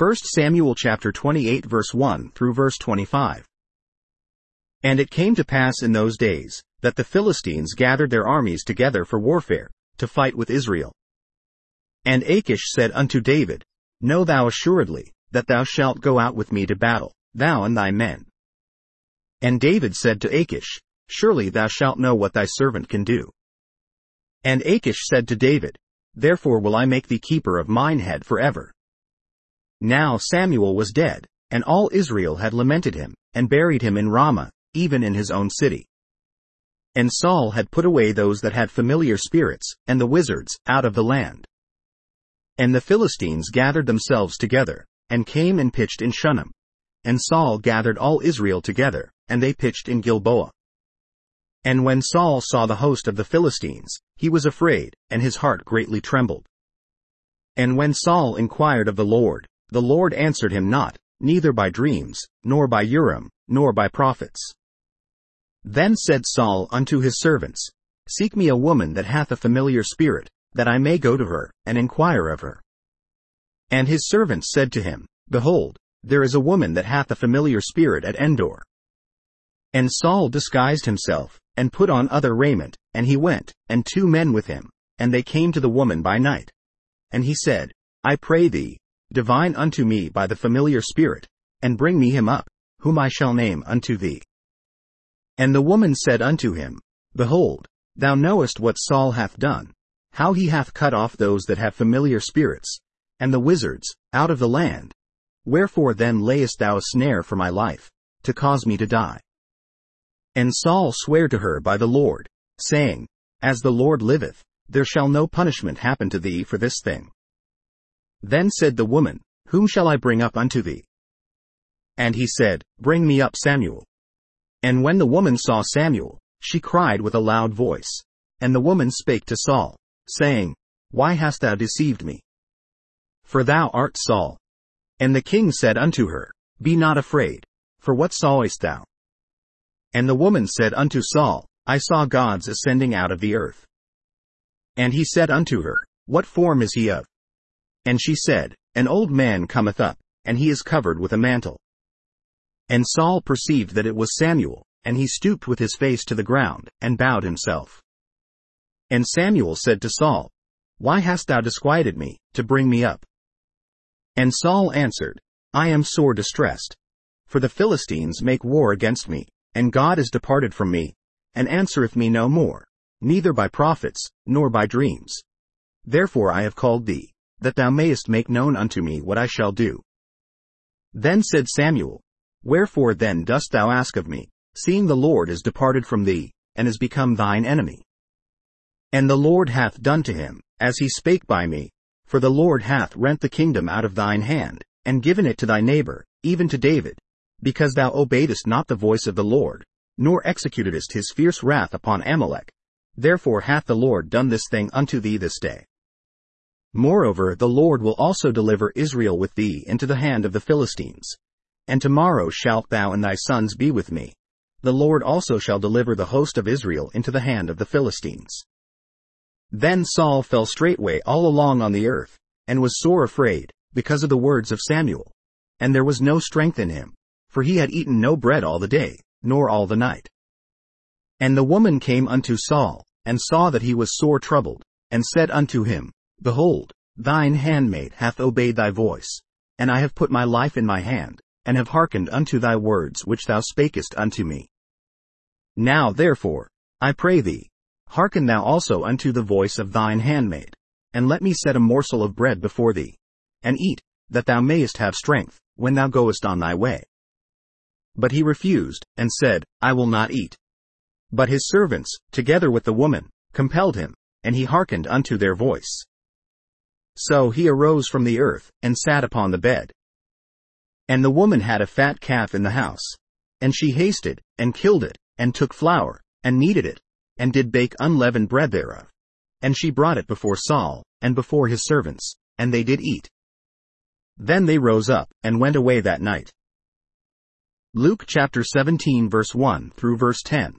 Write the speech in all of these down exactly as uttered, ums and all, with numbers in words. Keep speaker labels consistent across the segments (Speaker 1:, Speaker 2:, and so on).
Speaker 1: First Samuel chapter twenty-eight verse one through verse twenty-five. And it came to pass in those days, that the Philistines gathered their armies together for warfare, to fight with Israel. And Achish said unto David, Know thou assuredly, that thou shalt go out with me to battle, thou and thy men. And David said to Achish, Surely thou shalt know what thy servant can do. And Achish said to David, Therefore will I make thee keeper of mine head forever. Now Samuel was dead, and all Israel had lamented him, and buried him in Ramah, even in his own city. And Saul had put away those that had familiar spirits, and the wizards, out of the land. And the Philistines gathered themselves together, and came and pitched in Shunem. And Saul gathered all Israel together, and they pitched in Gilboa. And when Saul saw the host of the Philistines, he was afraid, and his heart greatly trembled. And when Saul inquired of the Lord, the Lord answered him not, neither by dreams, nor by Urim, nor by prophets. Then said Saul unto his servants, Seek me a woman that hath a familiar spirit, that I may go to her, and inquire of her. And his servants said to him, Behold, there is a woman that hath a familiar spirit at Endor. And Saul disguised himself, and put on other raiment, and he went, and two men with him, and they came to the woman by night. And he said, I pray thee, divine unto me by the familiar spirit, and bring me him up, whom I shall name unto thee. And the woman said unto him, Behold, thou knowest what Saul hath done, how he hath cut off those that have familiar spirits, and the wizards, out of the land. Wherefore then layest thou a snare for my life, to cause me to die? And Saul sware to her by the Lord, saying, As the Lord liveth, there shall no punishment happen to thee for this thing. Then said the woman, Whom shall I bring up unto thee? And he said, Bring me up Samuel. And when the woman saw Samuel, she cried with a loud voice. And the woman spake to Saul, saying, Why hast thou deceived me? For thou art Saul. And the king said unto her, Be not afraid, for what sawest thou? And the woman said unto Saul, I saw gods ascending out of the earth. And he said unto her, What form is he of? And she said, An old man cometh up, and he is covered with a mantle. And Saul perceived that it was Samuel, and he stooped with his face to the ground, and bowed himself. And Samuel said to Saul, Why hast thou disquieted me, to bring me up? And Saul answered, I am sore distressed. For the Philistines make war against me, and God is departed from me, and answereth me no more, neither by prophets, nor by dreams. Therefore I have called thee, that thou mayest make known unto me what I shall do. Then said Samuel, Wherefore then dost thou ask of me, seeing the Lord is departed from thee, and is become thine enemy? And the Lord hath done to him, as he spake by me, for the Lord hath rent the kingdom out of thine hand, and given it to thy neighbor, even to David, because thou obeyedest not the voice of the Lord, nor executedst his fierce wrath upon Amalek. Therefore hath the Lord done this thing unto thee this day. Moreover the Lord will also deliver Israel with thee into the hand of the Philistines. And tomorrow shalt thou and thy sons be with me. The Lord also shall deliver the host of Israel into the hand of the Philistines. Then Saul fell straightway all along on the earth, and was sore afraid, because of the words of Samuel. And there was no strength in him, for he had eaten no bread all the day, nor all the night. And the woman came unto Saul, and saw that he was sore troubled, and said unto him, Behold, thine handmaid hath obeyed thy voice, and I have put my life in my hand, and have hearkened unto thy words which thou spakest unto me. Now therefore, I pray thee, hearken thou also unto the voice of thine handmaid, and let me set a morsel of bread before thee, and eat, that thou mayest have strength, when thou goest on thy way. But he refused, and said, I will not eat. But his servants, together with the woman, compelled him, and he hearkened unto their voice. So he arose from the earth, and sat upon the bed. And the woman had a fat calf in the house. And she hasted, and killed it, and took flour, and kneaded it, and did bake unleavened bread thereof. And she brought it before Saul, and before his servants, and they did eat. Then they rose up, and went away that night. Luke chapter seventeen verse one through verse ten.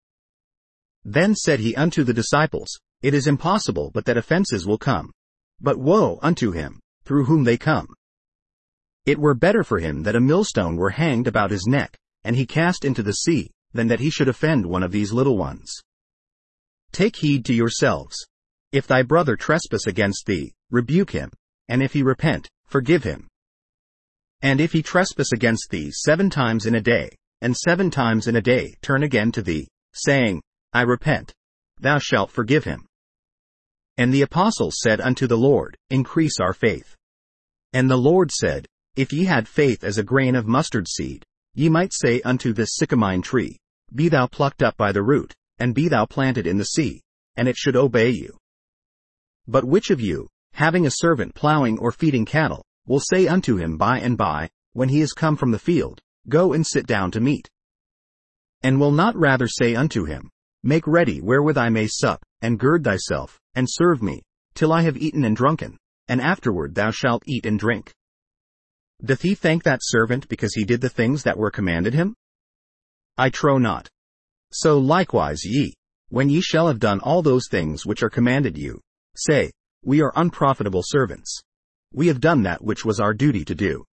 Speaker 1: Then said he unto the disciples, It is impossible but that offenses will come. But woe unto him, through whom they come. It were better for him that a millstone were hanged about his neck, and he cast into the sea, than that he should offend one of these little ones. Take heed to yourselves. If thy brother trespass against thee, rebuke him, and if he repent, forgive him. And if he trespass against thee seven times in a day, and seven times in a day turn again to thee, saying, I repent, thou shalt forgive him. And the apostles said unto the Lord, Increase our faith. And the Lord said, If ye had faith as a grain of mustard seed, ye might say unto this sycamine tree, Be thou plucked up by the root, and be thou planted in the sea, and it should obey you. But which of you, having a servant plowing or feeding cattle, will say unto him by and by, when he is come from the field, Go and sit down to meat? And will not rather say unto him, Make ready wherewith I may sup, and gird thyself, and serve me, till I have eaten and drunken, and afterward thou shalt eat and drink? Doth he thank that servant because he did the things that were commanded him? I trow not. So likewise ye, when ye shall have done all those things which are commanded you, say, We are unprofitable servants. We have done that which was our duty to do.